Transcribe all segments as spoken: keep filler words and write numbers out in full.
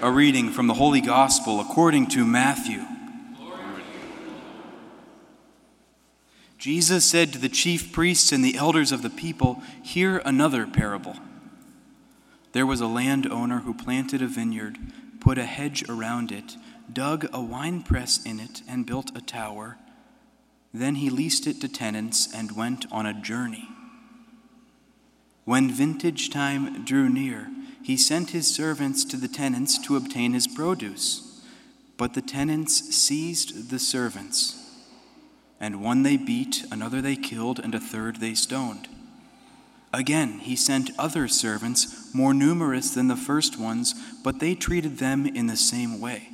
A reading from the Holy Gospel according to Matthew. Jesus said to the chief priests and the elders of the people, "Hear another parable. There was a landowner who planted a vineyard, put a hedge around it, dug a winepress in it, and built a tower. Then he leased it to tenants and went on a journey. When vintage time drew near, he sent his servants to the tenants to obtain his produce. But the tenants seized the servants, and one they beat, another they killed, and a third they stoned. Again, he sent other servants, more numerous than the first ones, but they treated them in the same way.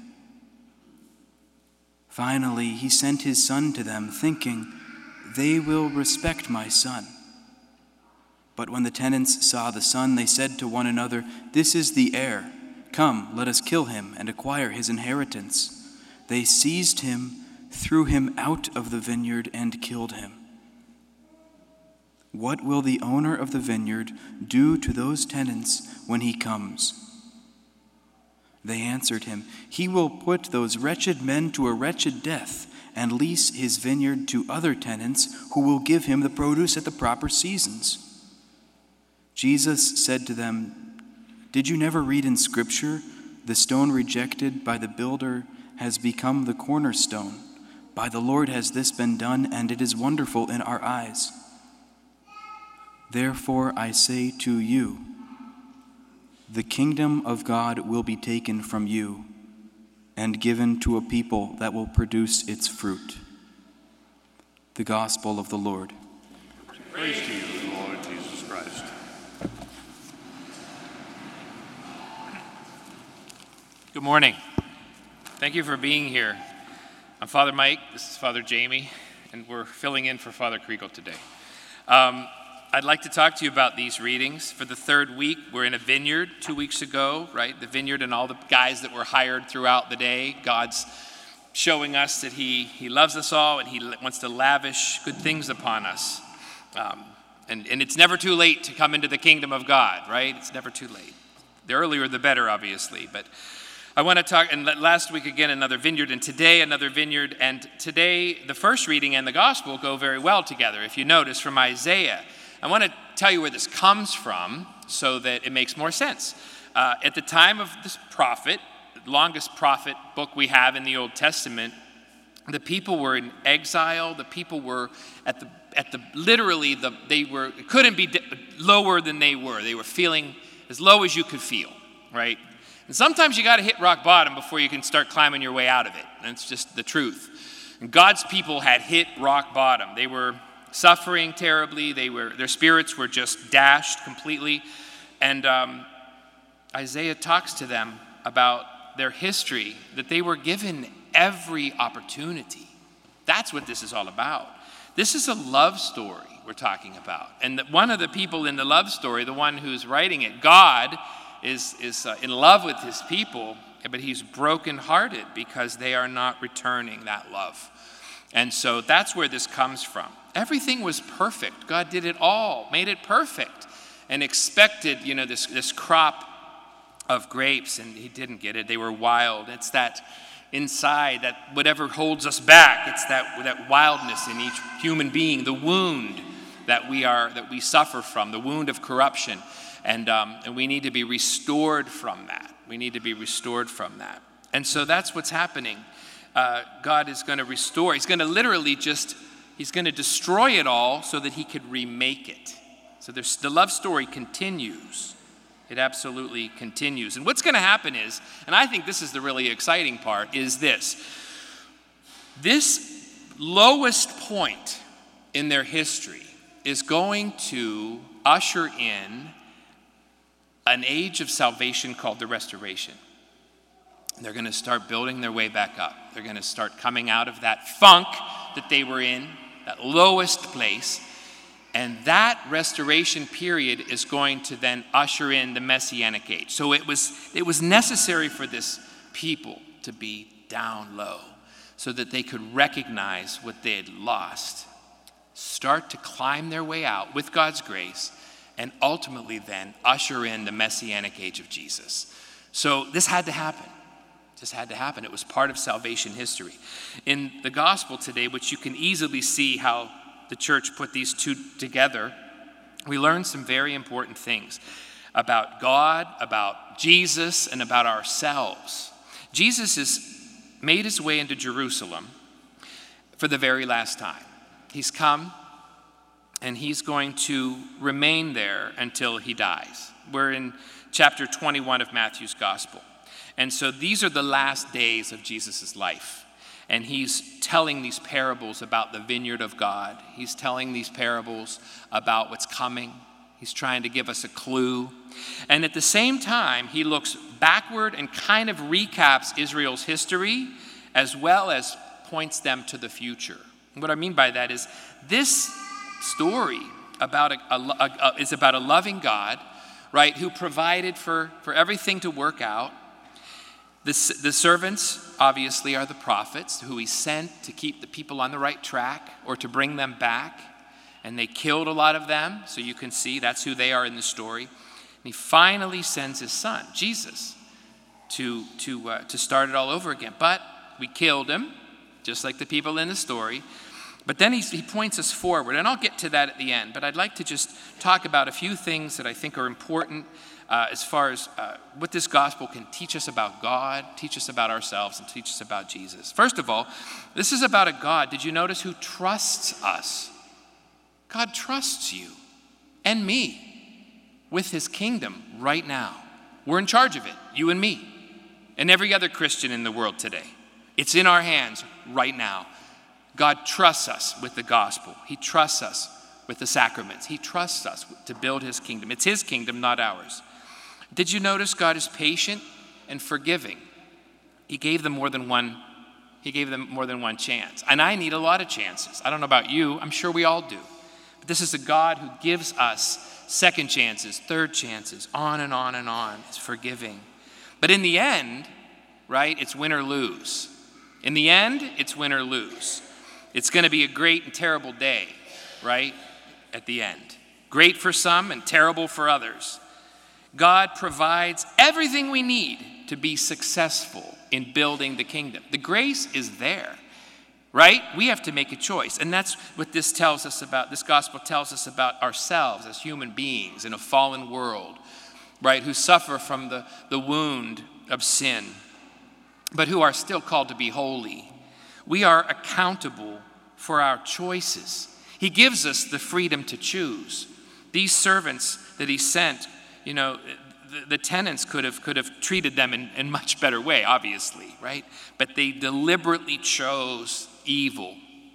Finally, he sent his son to them, thinking, 'They will respect my son.' But when the tenants saw the son, they said to one another, 'This is the heir. Come, let us kill him and acquire his inheritance.' They seized him, threw him out of the vineyard, and killed him. What will the owner of the vineyard do to those tenants when he comes?" They answered him, "He will put those wretched men to a wretched death and lease his vineyard to other tenants who will give him the produce at the proper seasons." Jesus said to them, "Did you never read in Scripture, 'The stone rejected by the builder has become the cornerstone. By the Lord has this been done, and it is wonderful in our eyes.' Therefore I say to you, the kingdom of God will be taken from you and given to a people that will produce its fruit." The Gospel of the Lord. Praise to you, Lord Jesus Christ. Good morning. Thank you for being here. I'm Father Mike, this is Father Jamie, and we're filling in for Father Kriegel today. Um, I'd like to talk to you about these readings. For the third week, we're in a vineyard two weeks ago, right? The vineyard and all the guys that were hired throughout the day. God's showing us that he, he loves us all and he wants to lavish good things upon us. Um, and, and it's never too late to come into the kingdom of God, right? It's never too late. The earlier the better, obviously, but I want to talk, and last week again, another vineyard, and today another vineyard, and today the first reading and the gospel go very well together. If you notice from Isaiah, I want to tell you where this comes from so that it makes more sense. Uh, at the time of this prophet, the longest prophet book we have in the Old Testament, the people were in exile. The people were at the, at the literally, the, they were, couldn't be lower than they were. They were feeling as low as you could feel, right? And sometimes you got to hit rock bottom before you can start climbing your way out of it. And it's just the truth. And God's people had hit rock bottom. They were suffering terribly. They were, their spirits were just dashed completely. And um, Isaiah talks to them about their history, that they were given every opportunity. That's what this is all about. This is a love story we're talking about. And that one of the people in the love story, the one who's writing it, God, is, is uh, in love with his people, but he's brokenhearted because they are not returning that love. And so that's where this comes from. Everything was perfect. God did it all, made it perfect, and expected, you know, this, this crop of grapes, and he didn't get it. They were wild. It's that inside, that whatever holds us back, it's that, that wildness in each human being, the wound that we are, that we suffer from, the wound of corruption. And, um, and we need to be restored from that. We need to be restored from that. And so that's what's happening. Uh, God is going to restore. He's going to literally just, he's going to destroy it all so that he could remake it. So there's, the love story continues. It absolutely continues. And what's going to happen is, and I think this is the really exciting part, is this. This lowest point in their history is going to usher in an age of salvation called the Restoration. They're going to start building their way back up. They're going to start coming out of that funk that they were in, that lowest place. And that restoration period is going to then usher in the Messianic age. So it was, it was necessary for this people to be down low so that they could recognize what they had lost, start to climb their way out with God's grace, and ultimately then usher in the Messianic age of Jesus. So this had to happen. Just had to happen. It was part of salvation history. In the gospel today, which you can easily see how the church put these two together, we learn some very important things about God, about Jesus, and about ourselves. Jesus has made his way into Jerusalem for the very last time. He's come, and he's going to remain there until he dies. We're in chapter twenty-one of Matthew's gospel. And so these are the last days of Jesus' life. And he's telling these parables about the vineyard of God. He's telling these parables about what's coming. He's trying to give us a clue. And at the same time, he looks backward and kind of recaps Israel's history, as well as points them to the future. And what I mean by that is this story about a, a, a, is about a loving God, right, who provided for, for everything to work out. The, the servants, obviously, are the prophets who he sent to keep the people on the right track or to bring them back. And they killed a lot of them, so you can see that's who they are in the story. And he finally sends his son, Jesus, to, to, uh, to start it all over again. But we killed him, just like the people in the story. But then he, he points us forward, and I'll get to that at the end. But I'd like to just talk about a few things that I think are important Uh, as far as uh, what this gospel can teach us about God, teach us about ourselves, and teach us about Jesus. First of all, this is about a God, did you notice, who trusts us? God trusts you and me with his kingdom right now. We're in charge of it, you and me, and every other Christian in the world today. It's in our hands right now. God trusts us with the gospel. He trusts us with the sacraments. He trusts us to build his kingdom. It's his kingdom, not ours. Did you notice God is patient and forgiving? He gave them more than one, he gave them more than one chance. And I need a lot of chances. I don't know about you, I'm sure we all do. But this is a God who gives us second chances, third chances, on and on and on. It's forgiving. But in the end, right, it's win or lose. In the end, it's win or lose. It's going to be a great and terrible day, right, at the end. Great for some and terrible for others. God provides everything we need to be successful in building the kingdom. The grace is there, right? We have to make a choice. And that's what this tells us about, this gospel tells us about ourselves as human beings in a fallen world, right? Who suffer from the, the wound of sin, but who are still called to be holy. We are accountable for our choices. He gives us the freedom to choose. These servants that he sent, you know, the, the tenants could have could have treated them in a much better way, obviously, right? But they deliberately chose evil.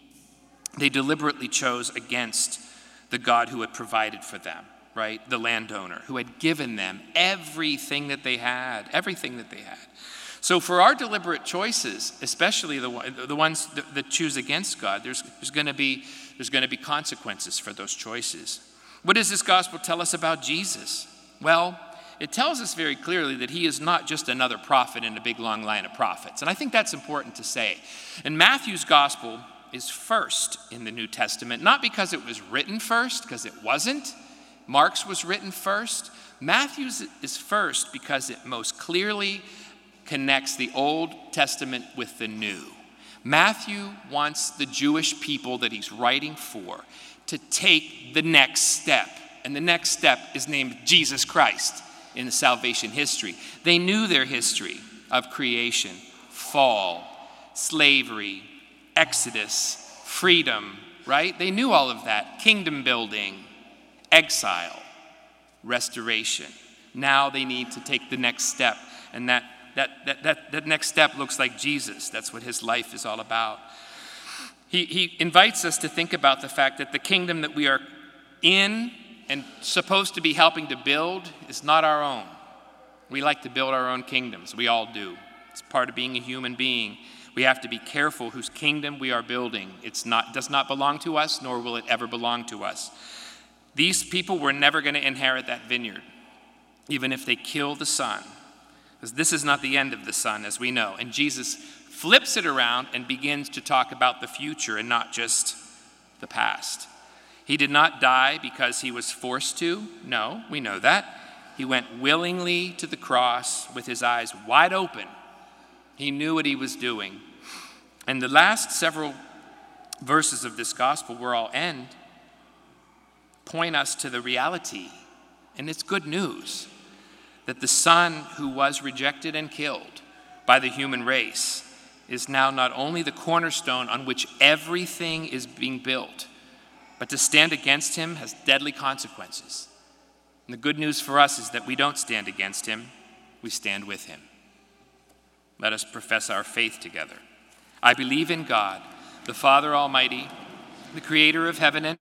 They deliberately chose against the God who had provided for them, right? The landowner who had given them everything that they had, everything that they had. So for our deliberate choices, especially the, the ones that, that choose against God, there's, there's going to be there's going to be consequences for those choices. What does this gospel tell us about Jesus? Well, it tells us very clearly that he is not just another prophet in a big long line of prophets. And I think that's important to say. And Matthew's gospel is first in the New Testament, not because it was written first, because it wasn't. Mark's was written first. Matthew's is first because it most clearly connects the Old Testament with the New. Matthew wants the Jewish people that he's writing for to take the next step. And the next step is named Jesus Christ in the salvation history. They knew their history of creation, fall, slavery, exodus, freedom, right? They knew all of that. Kingdom building, exile, restoration. Now they need to take the next step. And that, that, that, that, that next step looks like Jesus. That's what his life is all about. He, he invites us to think about the fact that the kingdom that we are in and supposed to be helping to build is not our own. We like to build our own kingdoms. We all do. It's part of being a human being. We have to be careful whose kingdom we are building. It's not does not belong to us, nor will it ever belong to us. These people were never going to inherit that vineyard, even if they kill the son. Because this is not the end of the son, as we know. And Jesus flips it around and begins to talk about the future and not just the past. He did not die because he was forced to. No, we know that. He went willingly to the cross with his eyes wide open. He knew what he was doing. And the last several verses of this gospel, where I'll end, point us to the reality, and it's good news, that the Son who was rejected and killed by the human race is now not only the cornerstone on which everything is being built, but to stand against him has deadly consequences. And the good news for us is that we don't stand against him, we stand with him. Let us profess our faith together. I believe in God, the Father Almighty, the creator of heaven and